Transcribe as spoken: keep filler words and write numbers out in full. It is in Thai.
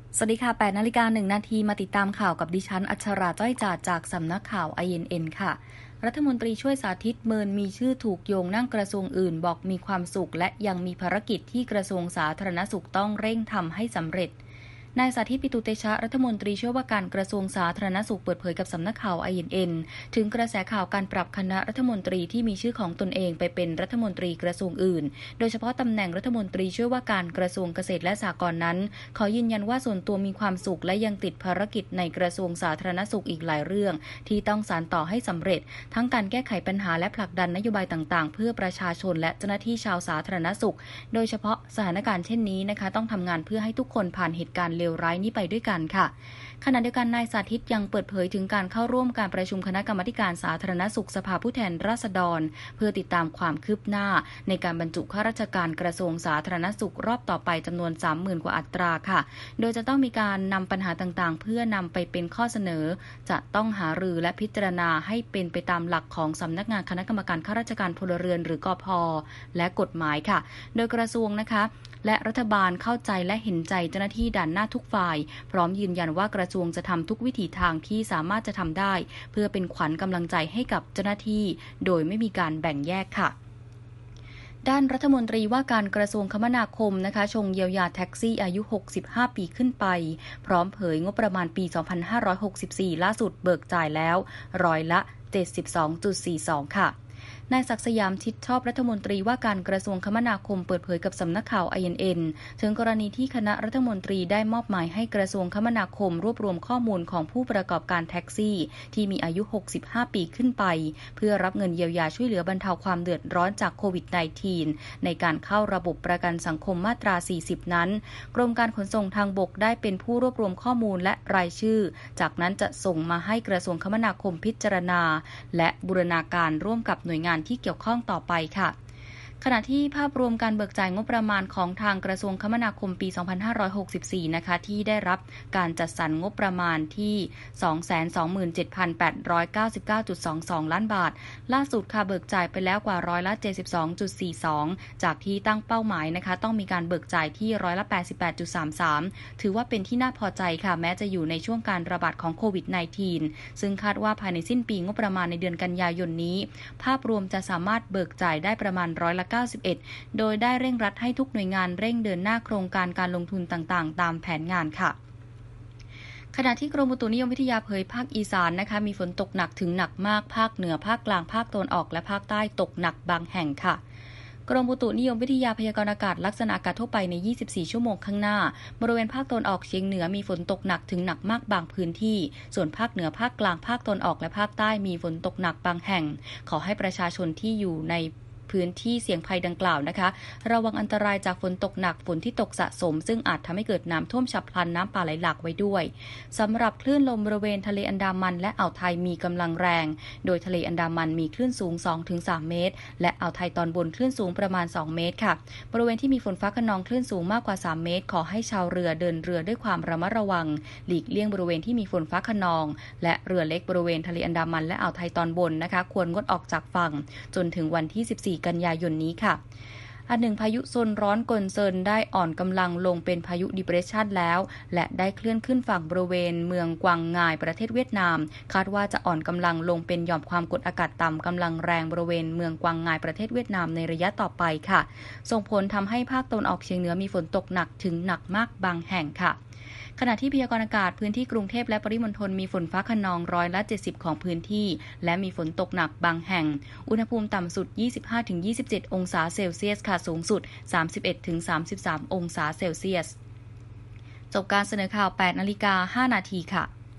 สวัสดีค่ะ แปดนาฬิกาหนึ่งนาทีมาติดตามข่าวกับดิฉันอัชราจ้อยจาดจากสำนักข่าว ไอ เอ็น เอ็น ค่ะรัฐมนตรีช่วยสาธิตเมินมีชื่อถูกโยงนั่งกระทรวงอื่นบอกมีความสุขและยังมีภารกิจที่กระทรวงสาธารณสุขต้องเร่งทำให้สำเร็จนายสาธิต ปิตุเตชะรัฐมนตรีช่วยว่าการกระทรวงสาธารณสุขเปิดเผยกับสำนักข่าว ไอ เอ็น เอ็น ถึงกระแสข่าวการปรับคณะรัฐมนตรีที่มีชื่อของตนเองไปเป็นรัฐมนตรีกระทรวงอื่นโดยเฉพาะตำแหน่งรัฐมนตรีช่วยว่าการกระทรวงเกษตรและสหกรณ์นั้นขอยืนยันว่าส่วนตัวมีความสุขและยังติดภารกิจในกระทรวงสาธารณสุขอีกหลายเรื่องที่ต้องสานต่อให้สำเร็จทั้งการแก้ไขปัญหาและผลักดันนโยบายต่างๆเพื่อประชาชนและเจ้าหน้าที่ชาวสาธารณสุขโดยเฉพาะสถานการณ์เช่นนี้นะคะต้องทำงานเพื่อให้ทุกคนผ่านเหตุการณ์เลวร้ายนี้ไปด้วยกันค่ะขณะเดียวกันนายสาธิตยังเปิดเผยถึงการเข้าร่วมการประชุมคณะกรรมาการสาธารณสุขสภาผู้แทนราษฎรเพื่อติดตามความคืบหน้าในการบรรจุข้าราชการกระทรวงสาธารณสุขรอบต่อไปจำนวน สามหมื่น กว่าอัตราค่ะโดยจะต้องมีการนำปัญหาต่างๆเพื่อนำไปเป็นข้อเสนอจะต้องหารือและพิจารณาให้เป็นไปตามหลักของสำนักงานคณะกรรมการข้าราชการพลเรือนหรือกพ.และกฎหมายค่ะโดยกระทรวงนะคะและรัฐบาลเข้าใจและเห็นใจเจ้าหน้าที่ด่านหน้าทุกฝ่ายพร้อมยืนยันว่ากระทรวงจะทำทุกวิถีทางที่สามารถจะทำได้เพื่อเป็นขวัญกำลังใจให้กับเจ้าหน้าที่โดยไม่มีการแบ่งแยกค่ะด้านรัฐมนตรีว่าการกระทรวงคมนาคมนะคะชงเยียวยาแท็กซี่อายุหกสิบห้าปีขึ้นไปพร้อมเผยงบประมาณปีสองพันห้าร้อยหกสิบสี่ล่าสุดเบิกจ่ายแล้วร้อยละ เจ็ดสิบสองจุดสี่สอง ค่ะนายศักดิ์สยามชิดชอบรัฐมนตรีว่าการกระทรวงคมนาคมเปิดเผยกับสำนักข่าว ไอ เอ็น เอ็น ถึงกรณีที่คณะรัฐมนตรีได้มอบหมายให้กระทรวงคมนาคมรวบรวมข้อมูลของผู้ประกอบการแท็กซี่ที่มีอายุหกสิบห้าปีขึ้นไปเพื่อรับเงินเยียวยาช่วยเหลือบรรเทาความเดือดร้อนจากโควิด สิบเก้า ในการเข้าระบบประกันสังคมมาตรา สี่สิบ นั้นกรมการขนส่งทางบกได้เป็นผู้รวบรวมข้อมูลและรายชื่อจากนั้นจะส่งมาให้กระทรวงคมนาคมพิจารณาและบูรณาการร่วมกับหน่วยงานที่เกี่ยวข้องต่อไปค่ะขณะที่ภาพรวมการเบิกจ่ายงบประมาณของทางกระทรวงคมนาคมปีสองพันห้าร้อยหกสิบสี่นะคะที่ได้รับการจัดสรรงบประมาณที่ สองแสนสองหมื่นเจ็ดพันแปดร้อยเก้าสิบเก้าจุดสองสอง ล้านบาทล่าสุดค่ะเบิกจ่ายไปแล้วกว่าร้อยละ เจ็ดสิบสองจุดสี่สอง จากที่ตั้งเป้าหมายนะคะต้องมีการเบิกจ่ายที่ร้อยละ แปดสิบแปดจุดสามสาม ถือว่าเป็นที่น่าพอใจค่ะแม้จะอยู่ในช่วงการระบาดของโควิด สิบเก้า ซึ่งคาดว่าภายในสิ้นปีงบประมาณในเดือนกันยายนนี้ภาพรวมจะสามารถเบิกจ่ายได้ประมาณร้อยละเก้าสิบเอ็ดโดยได้เร่งรัดให้ทุกหน่วยงานเร่งเดินหน้าโครงการการลงทุนต่างๆตามแผนงานค่ะขณะที่กรมอุตุนิยมวิทยาเผยภาคอีสานนะคะมีฝนตกหนักถึงหนักมากภาคเหนือภาคกลางภาคตะวันออกและภาคใต้ตกหนักบางแห่งค่ะกรมอุตุนิยมวิทยาพยากรณ์อากาศลักษณะอากาศทั่วไปในยี่สิบสี่ชั่วโมงข้างหน้าบริเวณภาคตะวันออกเฉียงเหนือมีฝนตกหนักถึงหนักมากบางพื้นที่ส่วนภาคเหนือภาคกลางภาคตะวันออกและภาคใต้มีฝนตกหนักบางแห่งขอให้ประชาชนที่อยู่ในพื้นที่เสี่ยงภัยดังกล่าวนะคะระวังอันตรายจากฝนตกหนักฝนที่ตกสะสมซึ่งอาจทำให้เกิดน้ำท่วมฉับพลันน้ำป่าไหลหลากไว้ด้วยสำหรับคลื่นลมบริเวณทะเลอันดามันและอ่าวไทยมีกำลังแรงโดยทะเลอันดามันมีคลื่นสูง สองถึงสาม เมตรและอ่าวไทยตอนบนคลื่นสูงประมาณสองเมตรค่ะบริเวณที่มีฝนฟ้าคะนองคลื่นสูงมากกว่าสามเมตรขอให้ชาวเรือเดินเรือด้วยความระมัดระวังหลีกเลี่ยงบริเวณที่มีฝนฟ้าคะนองและเรือเล็กบริเวณทะเลอันดามันและอ่าวไทยตอนบนนะคะควรงดออกจากฝั่งจนถึงวันที่สิบสี่กันยายนนี้ค่ะอันหนึ่งพายุโซนร้อนกลเซินได้อ่อนกำลังลงเป็นพายุดิเพรสชันแล้วและได้เคลื่อนขึ้นฝั่งบริเวณเมืองกวางงายประเทศเวียดนามคาดว่าจะอ่อนกำลังลงเป็นหย่อมความกดอากาศต่ำกำลังแรงบริเวณเมืองกวางงายประเทศเวียดนามในระยะต่อไปค่ะส่งผลทำให้ภาคตะวันออกเฉียงเหนือมีฝนตกหนักถึงหนักมากบางแห่งค่ะขณะที่พยากรณ์อากาศพื้นที่กรุงเทพและปริมณฑลมีฝนฟ้าคะนองร้อยละเจ็ดสิบของพื้นที่และมีฝนตกหนักบางแห่งอุณหภูมิต่ำสุด ยี่สิบห้าถึงยี่สิบเจ็ด องศาเซลเซียสค่ะสูงสุด สามสิบเอ็ดถึงสามสิบสาม องศาเซลเซียสจบการเสนอข่าว แปดนาฬิกาห้านาทีค่ะ